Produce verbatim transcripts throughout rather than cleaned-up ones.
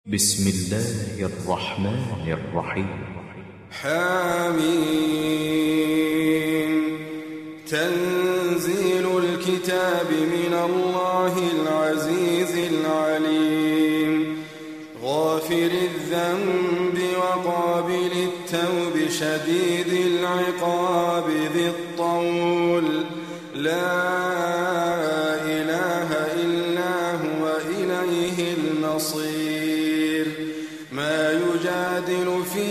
بسم الله الرحمن الرحيم. حميم. تنزيل الكتاب من الله العزيز العليم، غافر الذنب وقابل التوب شديد العقاب ذي الطول، لا إله إلا هو إليه المصير. ما يجادل في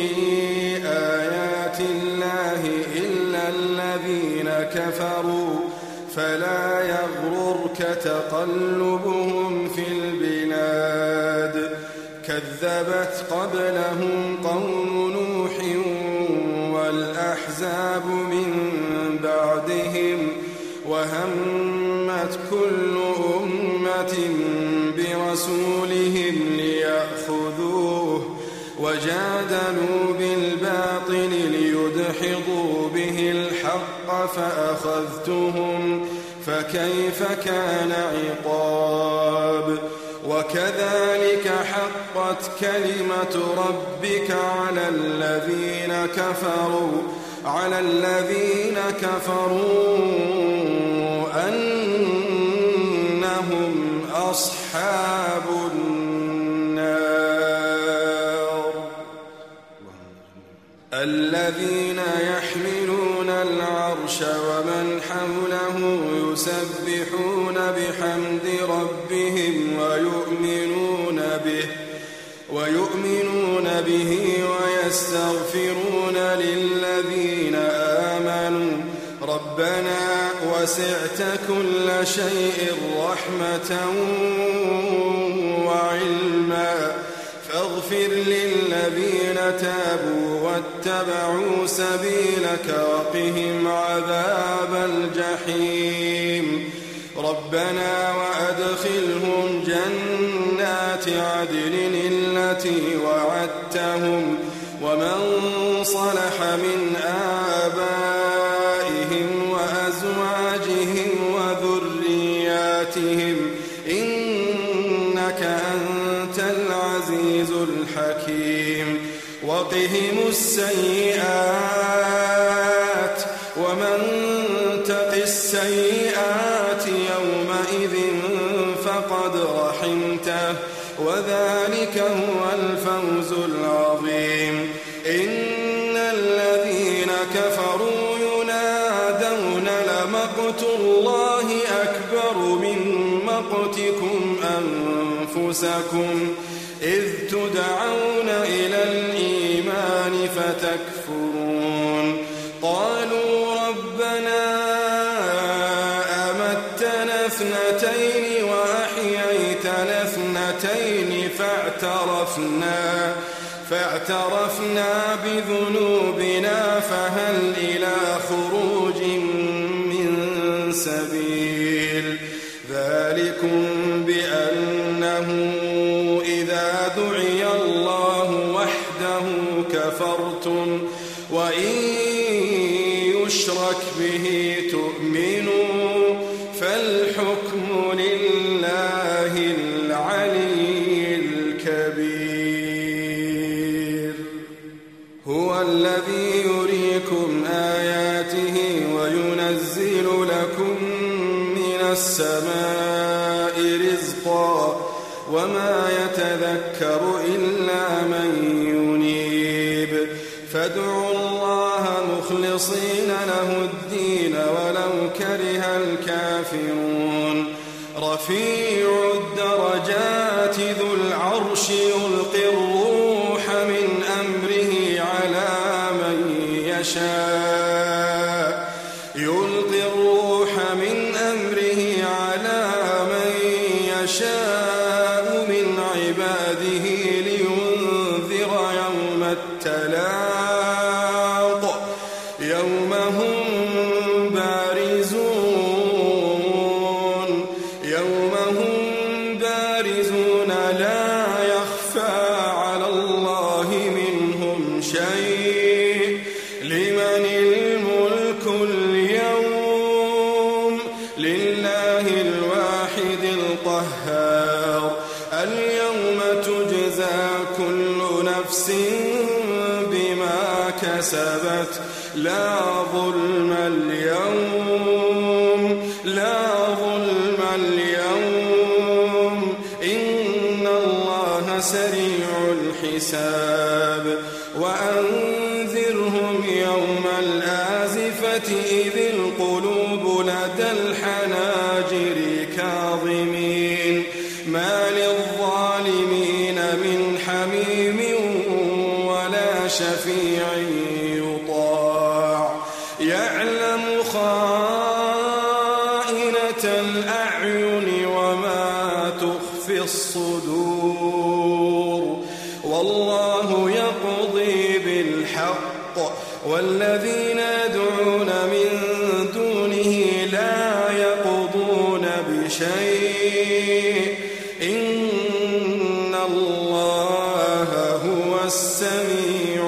آيات الله إلا الذين كفروا، فلا يغررك تقلبهم في البلاد. كذبت قبلهم قوم نوح والأحزاب من بعدهم، وهمت كل أمة برسولهم ليأخذوه، وجادلوا بالباطل ليدحضوا به الحق فأخذتهم، فكيف كان عقاب. وكذلك حقت كلمة ربك على الذين كفروا على الذين كفروا أنهم أصحاب النار. الذين يحملون العرش ومن حوله يسبحون بحمد ربهم ويؤمنون به ويؤمنون به ويستغفرون للذين آمنوا ربنا وسعت كل شيء رحمة وعلما فاغفر للذين تابوا واتبعوا سبيلك وقهم عذاب الجحيم. ربنا وأدخلهم جنات عدن التي وعدتهم ومن صلح من آبائهم وأزواجهم وذرياتهم إنك أنت العزيز الحكيم. وقهم السيئات ومن تق السيئات يومئذ فقد رحمته، وذلك هو الفوز العظيم. إن الذين كفروا ينادون لمقت الله أكبر من مقتكم أنفسكم إذ تدعون إلى الإيمان فتكفرون. قالوا ربنا أمتنا اثنتين وأحييتنا اثنتين فاعترفنا فاعترفنا بذنوبنا فهل إلى خروج من سبيل. ذلكم بأنه إذا دعي الله وحده كفرتم وإن يشرك به تؤمنوا فالحكم لله العلي الكبير. هو الذي يريكم آياته وينزل لكم من السماء رزقا وما يتذكر إلا من ينيب. فادعوا الله مخلصين له الدين ولو كره الكافرون. رفيع الدرجات ذو العرش يلقي الروح من أمره على من يشاء يلقي الروح من أمره على من يشاء من عباده لينذر يوم التلاق يوم هم بارزون يوم هم بارزون لا يخفى على الله منهم شيء. لمن الملك اليوم؟ لله الواحد القهار. اليوم تجزى كل نفس بما كسبت لا ظلم اليوم لا ظلم اليوم إن الله سريع الحساب وأنذرهم يوم الآزفة إذ القلوب لدى الحناجر كاظمين ما للظالمين من حميم ولا شفيع يطاع يعلم خائنة الأعين وما تخفي الصدور والله يقضي بالحق والذين يدعون من دونه لا يقضون بشيء إن الله هو السميع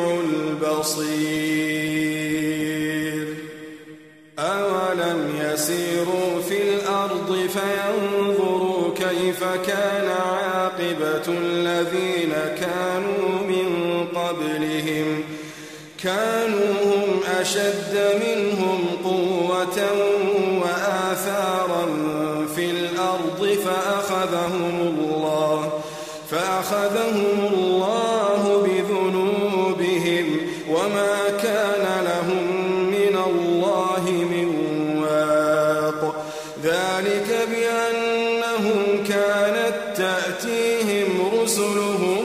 البصير أولم يسيروا في الأرض فينظروا كيف كان عاقبة الذين كانوا من قبلهم كانوا هم أشد منهم قوة وآثارا في الأرض فأخذهم الله فأخذهم الله بذنوبهم وما كان لهم من الله من واق ذلك بأنهم كانت تأتيهم رسلهم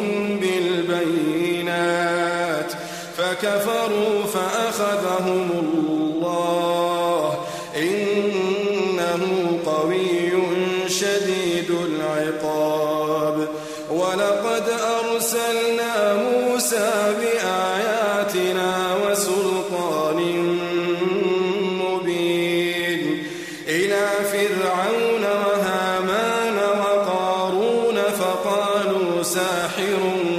بالبينات فكفروا فأخذهم الله إنه قوي شديد العقاب ولقد أرسلنا موسى بآياتنا وسلطان مبين إلى فرعون وهامان وقارون فقالوا ساحر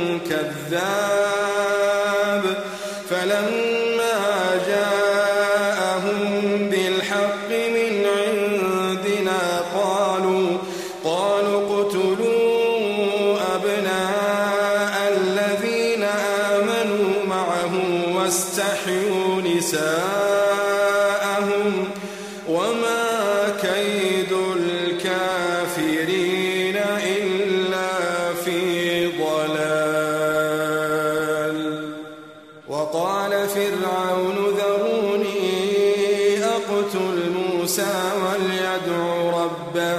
كذاب فلما جاءهم بالحق من عندنا قالوا قالوا اقتلوا أبناء الذين آمنوا معه واستحيوا نساءهم وما كيد الكافرين إلا في ضلال وقال فرعون ذروني أقتل موسى وليدع ربه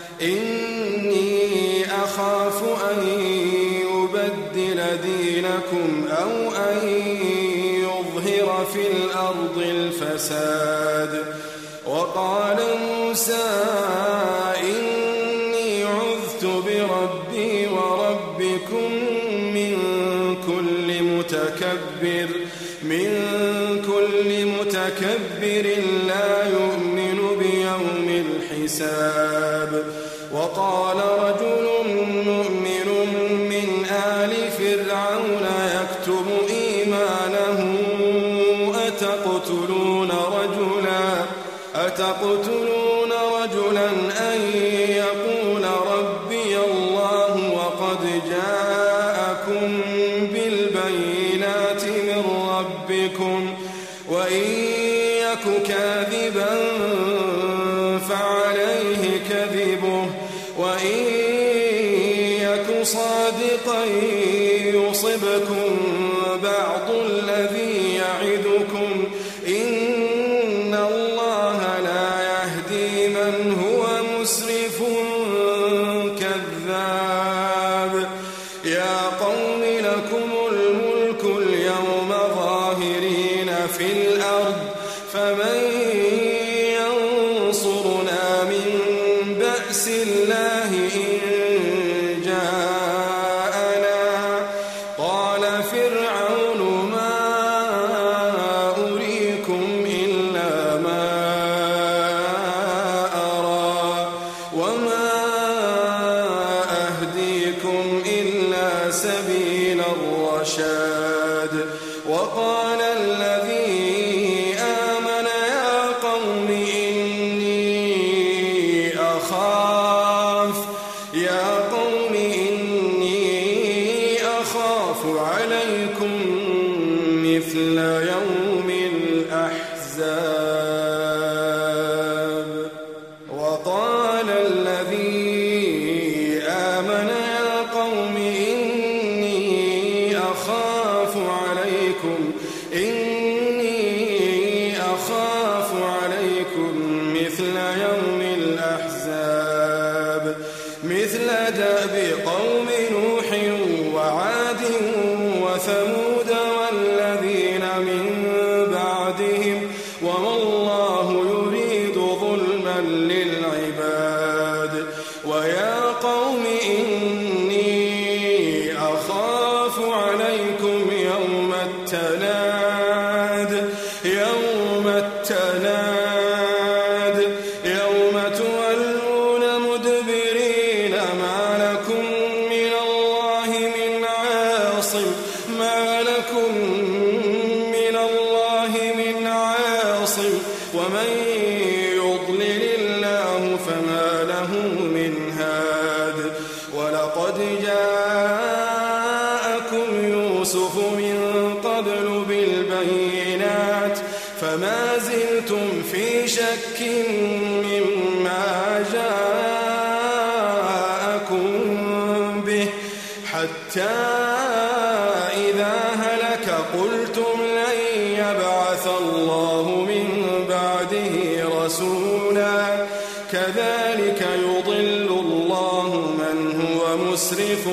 إني أخاف أن يبدل دينكم أو أن يظهر في الأرض الفساد وقال موسى إني عذت بربي وربكم من كل متكبر من كل متكبر لا يؤمن بيوم الحساب وقال رجل مؤمن من آل فرعون يكتم إيمانه أتقتلون رجلا أتقتلون رجلا أن يقول ربي الله وقد جاءكم بالبينات من ربكم وإن يك كاذبا فعليه كذبه وإن يك صادقا يصبكم بعض الذي يعدكم إن الله لا يهدي من هو مسرف كذاب يا قوم لكم الملك اليوم ظاهرين في الأرض فمن ينصرنا من بأس الله إن جاءنا قال فرعون ما أريكم إلا ما أرى وما أهديكم إلا سبيل الرشاد وقال الذي آمن يا قوم إني أخاف يا قوم إني أخاف عليكم مثل يوم الأحزاب وقال الذي آمن يا قوم إني أخاف عليكم إني أخاف عليكم مثل يوم الأحزاب مثل دأب قوم نوح وعاد وثمود والذين من بعدهم وما الله يريد ظلما للعباد ويا قوم إني أخاف عليكم يوم التناد يوم التناد يوم تولون مدبرين ما لكم من الله من عاصم ما لكم من الله من عاصم ومن يضلل الله فما له من هاد ولقد جاءكم يوسف من قبل بالبينات فما زلتم في شك مما جاءكم به حتى إذا هلك قلتم لن يبعث الله من بعده رسولا كذلك يضل الله من هو مسرف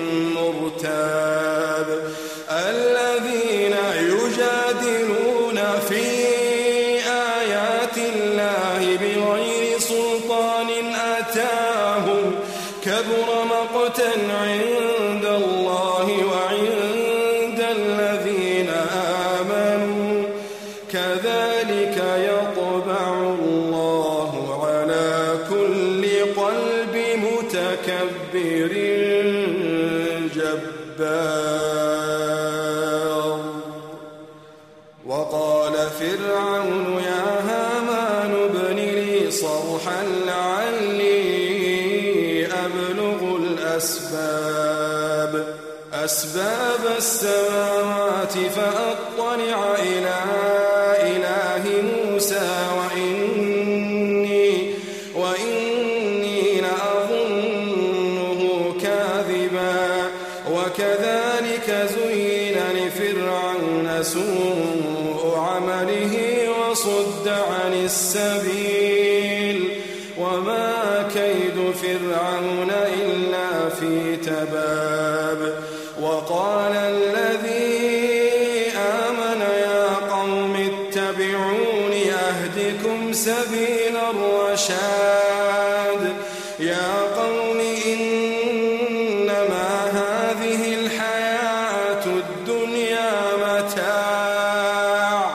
مرتاب الذين يجادلون في آيات الله بغير سلطان أتاهم كبر مقتا عند الله وعند الذين آمنوا كذلك يطبع الله على كل قلب متكبر جبار وقال فرعون يا هامان ابن لي صرحا لعلي أبلغ الأسباب أسباب السماوات فأطلع إلى إله موسى وإني وإني لأظنه كاذبا وكذلك زين لفرعون سوء عمله وصد عن السبيل وما كيد فرعون إلا في تباب وقال الذي آمن يا قوم اتبعوني أهدكم سبيل الرشاد يا قوم إنما هذه الحياة الدنيا متاع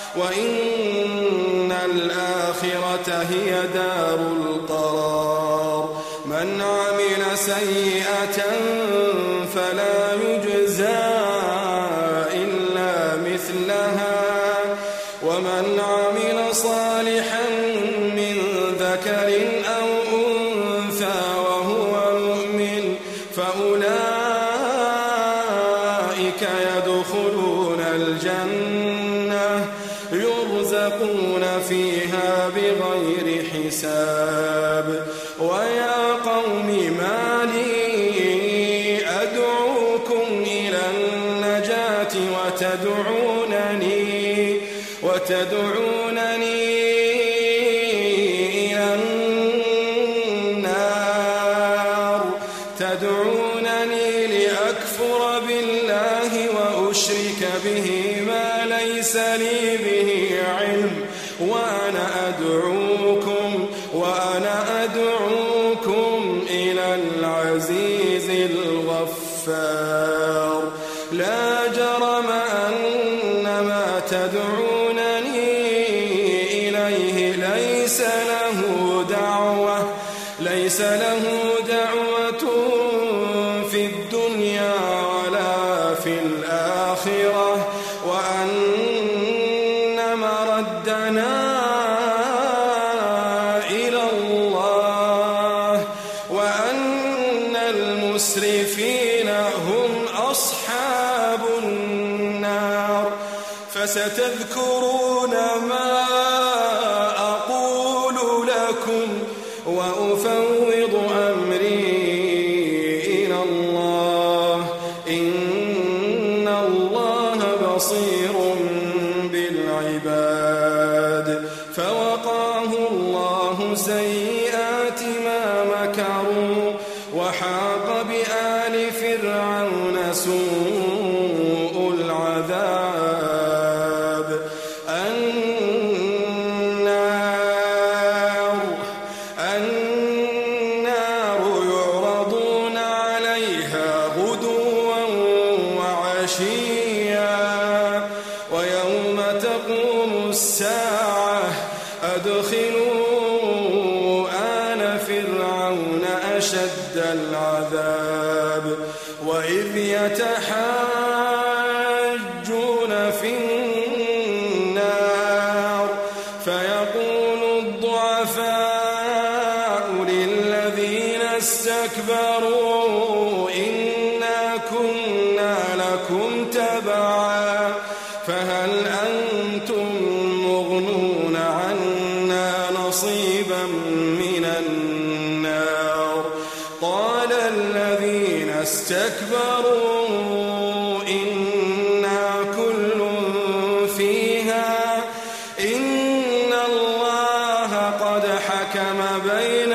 وإن الآخرة هي دار القرار من عمل سيئة فلا يجزى إلا مثلها ومن عمل صالحا من ذكر أو أنثى وهو مؤمن فأولئك يدخلون الجنة يرزقون فيها بغير حساب ويا قوم ما لي أدعوكم إلى النجاة وتدعونني وتدعونني إلى النار تدعونني لأكفر بالله وأشرك به ما ليس لي به علم وأنا أدعوكم وأنا أدعوكم إلى العزيز الغفار لا جرم أن ما تدعونني إليه ليس له دعوة ليس له دعوة في الدنيا ولا في الآخرة وأن مردنا إلى الله وأن المسرفين هم وأصحاب النار. فستذكرون ما أقول لكم وأفوض أمري إلى الله، إن الله بصير بالعباد. فوقاه الله سيئات ما مكروا وحاق بآل فرعون سوء العذاب. النار النار يعرضون عليها غدوا وعشيا ويوم تقوم الساعة أدخلوا آل فرعون أشد العذاب. وإذ يتحاجون في النار فيقول الضعفاء للذين استكبروا إنا كنا لكم تبعا فهل أنتم مغنون عنا نصيبا من النار؟ قال الذين استكبروا إنا كل فيها إن الله قد حكم بين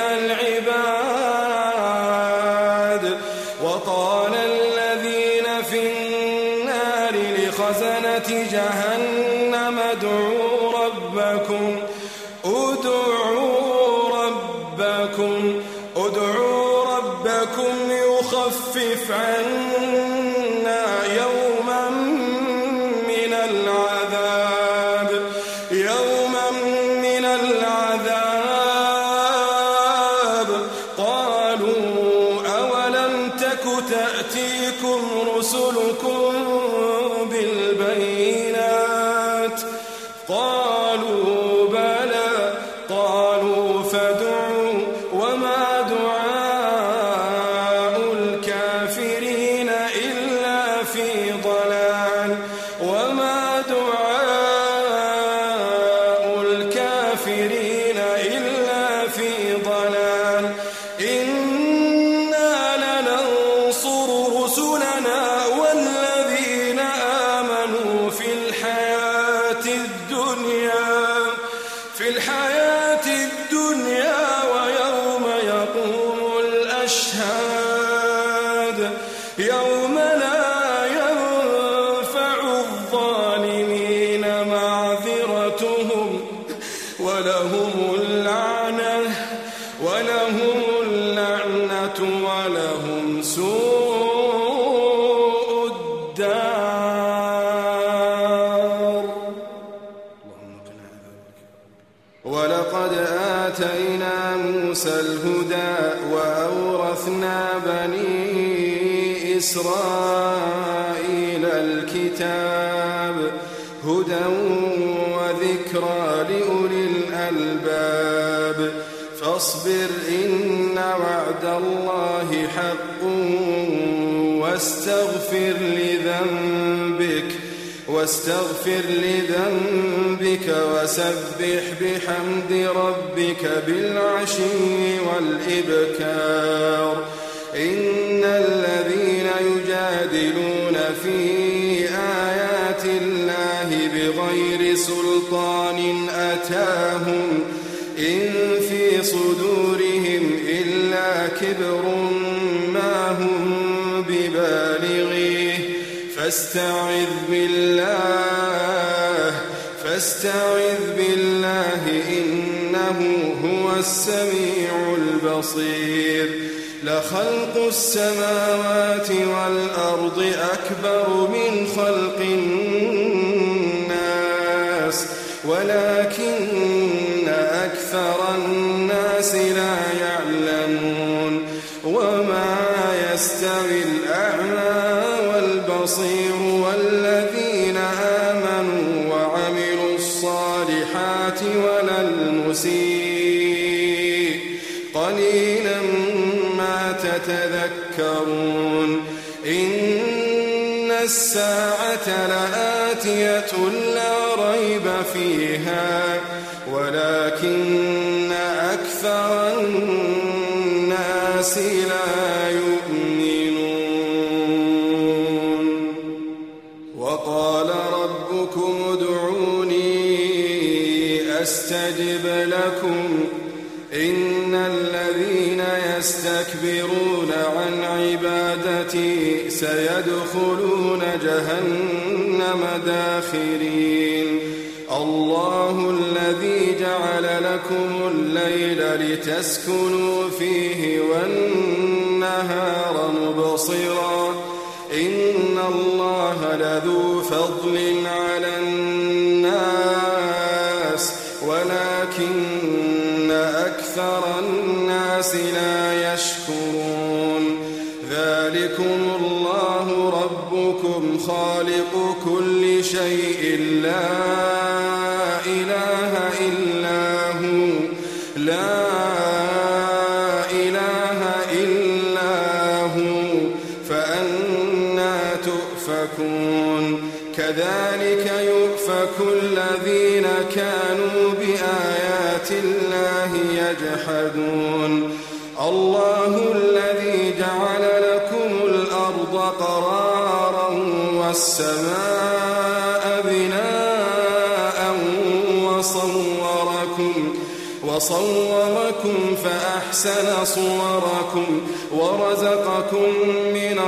العباد. وقال الذين في النار لخزنة جهنم ادعوا ربكم ادعوا ربكم ادعوا ربكم يخفف عنا يوما من العذاب يوما من العذاب. قالوا أولم تك تأتيكم رسلكم بالبينات؟ قالوا بلى. قالوا فادعوا وما دعاء الكافرين إلا في ضلال وما دعاء الكافرين إلا في ضلال. إنا لننصر رسلنا والذين آمنوا في الحياة الدنيا في الحياة الدنيا ويوم يقوم الأشهاد يوم لا ينفع الظالمين معذرتهم ولهم اللعنة ولهم اللعنة ولهم سوء الدار. ولقد آتينا موسى الهدى وأورثنا بني إسرائيل الكتاب هدى وذكرى لأولي الألباب. فاصبر إن وعد الله حق واستغفر لذنبك واستغفر لذنبك وسبح بحمد ربك بالعشي والإبكار. إن الذين يجادلون في آيات الله بغير سلطان أتاهم إن في صدورهم إلا كبر ما هم ببالغيه فاستعذ بالله فاستعذ بالله إنه هو السميع البصير. لخلق السماوات والأرض أكبر من خلق الناس ولكن أكثر الناس لا يعلمون. وما يستوي الأعمى والبصير والذين آمنوا وعملوا الصالحات ولا المسيء قليلا ما تتذكرون. إن الساعة لآتية لا ريب فيها ولكن أكثر الناس لا يؤمنون وقال ربكم ادعوني أستجب لكم إن الذين يستكبرون عن عبادتي سيدخلون جهنم داخرين الله الذي جعل لكم الليل لتسكنوا فيه والنهار مبصرا إن الله لذو فضل على الناس ولكن أكثر الناس لا يشكرون ذلكم الله ربكم خالق كل شيء لا إله إلا هو لا إله إلا هو فأنى تؤفكون كذلك يؤفك الذين كانوا بآيات الله يجحدون الله الذي جعل لكم الأرض قرارا والسماء بناء وصوركم وصوركم فأحسن صوركم ورزقكم من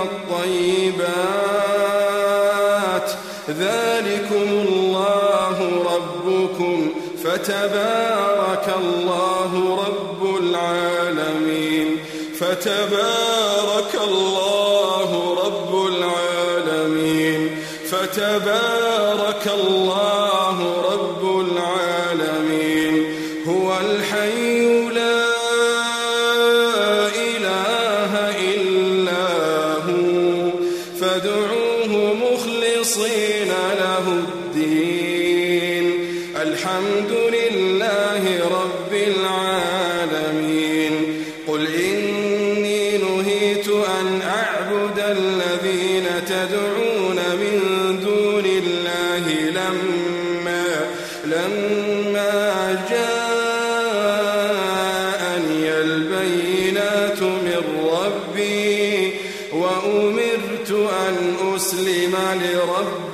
الطيبات ذلكم الله ربكم فتبارك الله رب العالمين فتبارك الله رب العالمين فتبارك الله رب العالمين هو الحي لا إله إلا هو فادعوه مخلصين له الدين الحمد لله رب العالمين قل إني نهيت أن أعبد الذين تدعون من دون الله لما لما جاءني البينات من ربي وأمرت أن أسلم لرب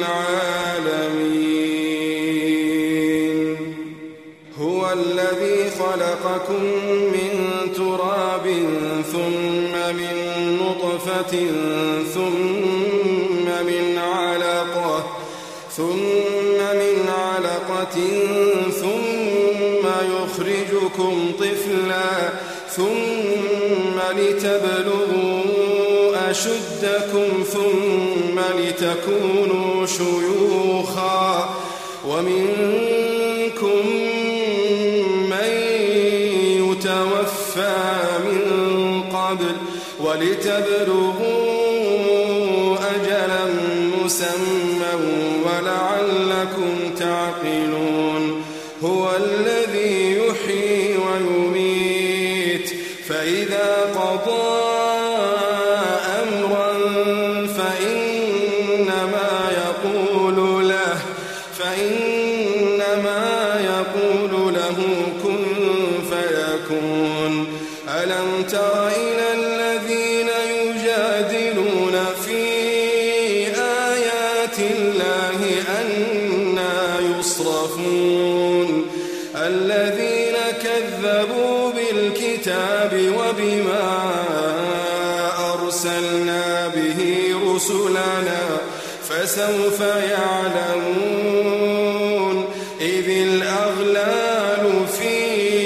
العالمين هو الذي خلقكم من تراب ثم من نطفة ثم من علقة ثم من علقة ثم يخرجكم طفلا ثم لتبلغوا أشدكم ثم لتكونوا شيوخا ومنكم من يتوفى من قبل ولتبلغوا أجلا مسمى ولعلكم تعقلون هو الذي يحيي ويميت فإذا قضى أمرا فإنما يقول له فإنما يقول له كن فيكون ألم تر إلى الذين يجادلون في آيات الله أنى يصرفون الذين كذبوا بالكتاب وبما أرسلنا به رسلنا فسوف يعلمون إذ الأغلال في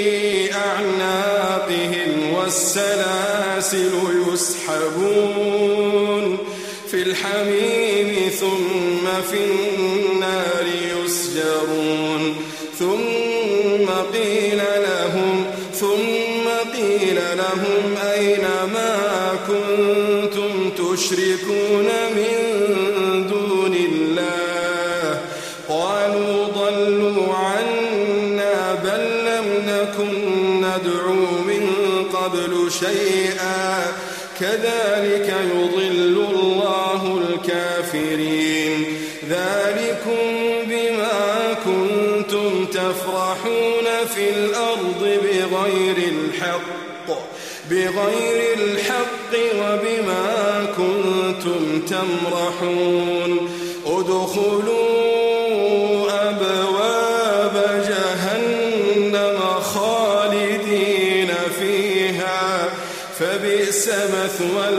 أعناقهم والسلاسل يسحبون في الحميم ثم في النار يسجرون ثم قيل لهم ثم قيل لهم أين ما كنتم تشركون من دون الله قالوا ضلوا عنا بل لم نكن ندعو من قبل شيئا كذلك يضل الله الكافرين الكافرين ذلكم بما كنتم تفرحون في الأرض بغير الحق بغير الحق وبما كنتم تمرحون ادخلوا أبواب جهنم خالدين فيها فبئس مثوى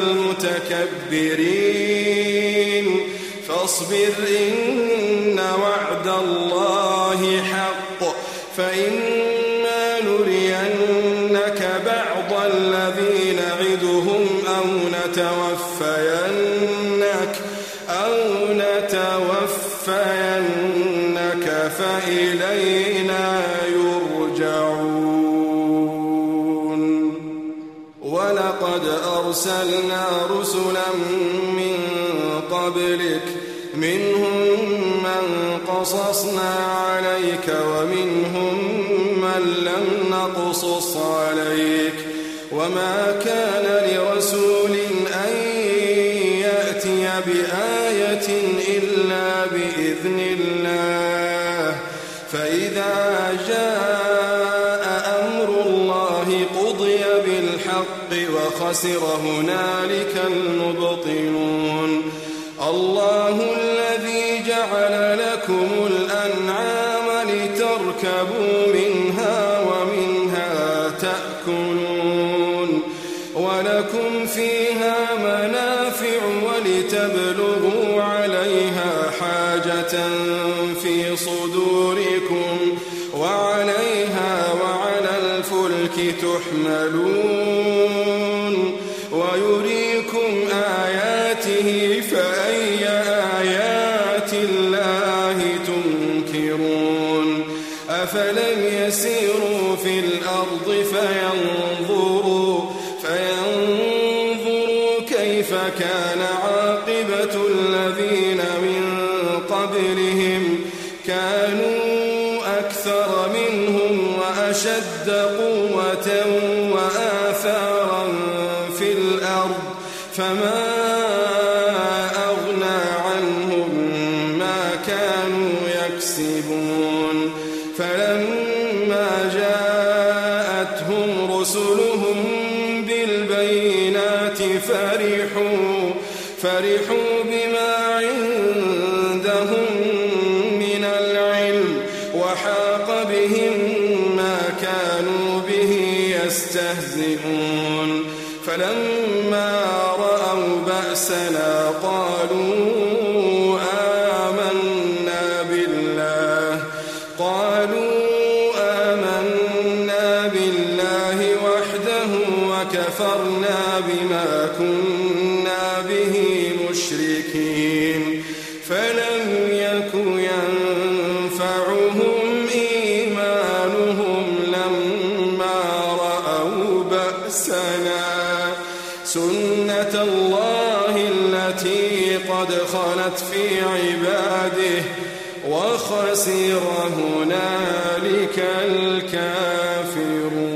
المتكبرين فاصبر إن وعد الله حق فإما نرينك بعض الذي نعدهم أو نتوفينك أو نتوفينك فإلينا يرجعون ولقد أرسلنا رسلا من قبلك منهم من قصصنا عليك ومنهم من لم نقصص عليك وما كان لرسول أن يأتي بآية إلا بإذن الله فإذا جاء أمر الله قضي بالحق وخسر هنالك المبطلون الله الذي جعل لكم الأنعام لتركبوا منها ومنها تأكلون ولكم فيها منافع ولتبلغوا عليها حاجة في صدوركم وعليها وعلى الفلك تحملون ويريكم آياته فأي آيات الله تنكرون أفلم يسيروا في الأرض فينظروا فينظروا كيف كان عاقبة الذين من قبلهم كانوا أكثر منهم وأشد قوة وآثارا في الأرض فما أغنى عنهم ما كانوا يكسبون فلما جاءتهم رسلهم بالبينات فرحوا فرحوا بما عندهم من العلم وحاق بهم ما كانوا به يستهزئون فلما رأوا بأسنا قالوا آمنا بالله قالوا آمنا بالله وحده وكفرنا بما كنا به مشركين فلم يك ينفعهم إيمانهم لما رأوا بأسنا سنة الله التي قد خلت في عباده وخسر هنالك الكافرون